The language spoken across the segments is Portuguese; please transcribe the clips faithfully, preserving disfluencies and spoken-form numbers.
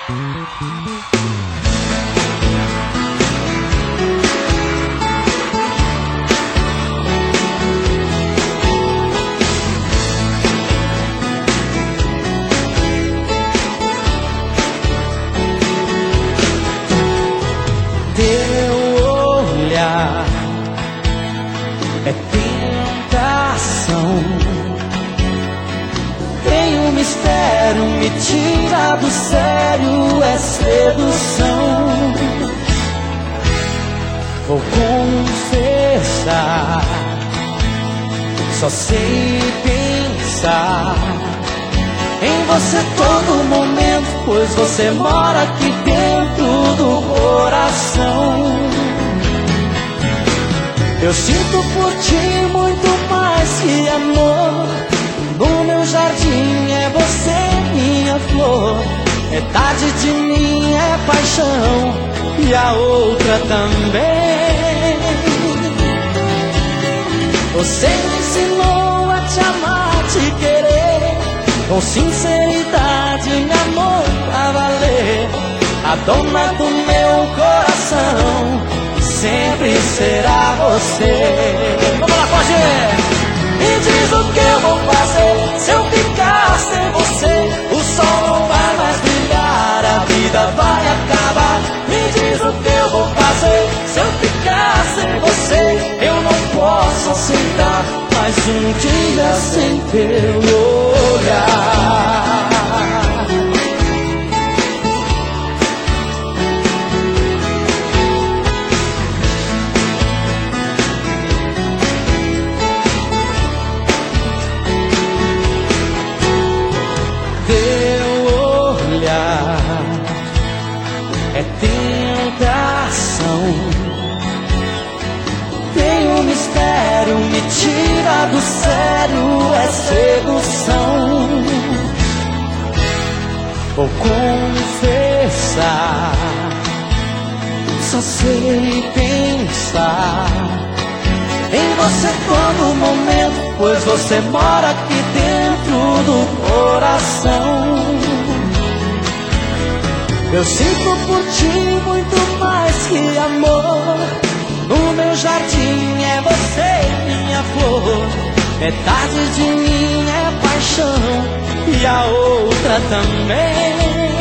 Teu olhar é tentação, tem um mistério, me tira do sério, é sedução. Vou confessar, só sei pensar em você todo momento, pois você mora aqui dentro do coração. Eu sinto por ti muito mais que amor. No meu jardim é você, minha flor. Metade de mim é paixão e a outra também. Você me ensinou a te amar, te querer com sinceridade, meu amor, pra valer. A dona do meu coração sempre será você. Vamos lá, pode ir! Me diz o que eu vou fazer se eu ficar sem você. O sol não vai mais brilhar, a vida vai acabar. Me diz o que eu vou fazer se eu ficar sem você. Eu não posso aceitar mais um dia sem teu olhar. Teu olhar é tentação, tem um mistério, me tira do sério, é sedução. Vou confessar, só sei pensar em você todo momento, pois você mora aqui dentro do coração. Eu sinto por ti muito mais que amor. No meu jardim é você, minha flor. Metade de mim é paixão e a outra também.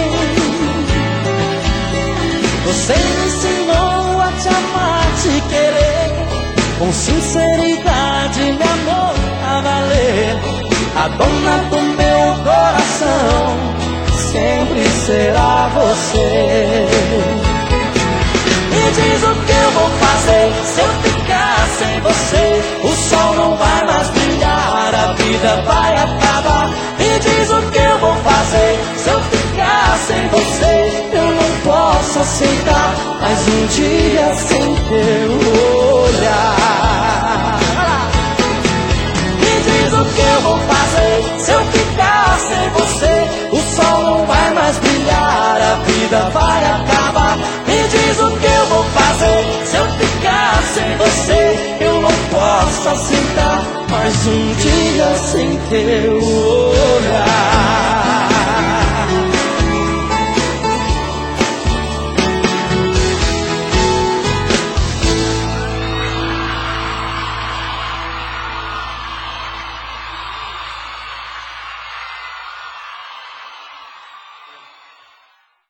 Você me ensinou a te amar, te querer com sinceridade, meu amor, a valer. A dona do meu coração sempre será você. Me diz o que eu vou fazer se eu ficar sem você. O sol não vai mais brilhar, a vida vai acabar. Me diz o que eu vou fazer se eu ficar sem você. Eu não posso aceitar mais um dia sem teu olhar. Me diz o que eu vou fazer se eu ficar sem você. O sol não vai mais brilhar, a vida vai acabar. Me diz o que eu vou fazer se eu ficar sem você. Eu não posso aceitar mais um dia sem teu olhar.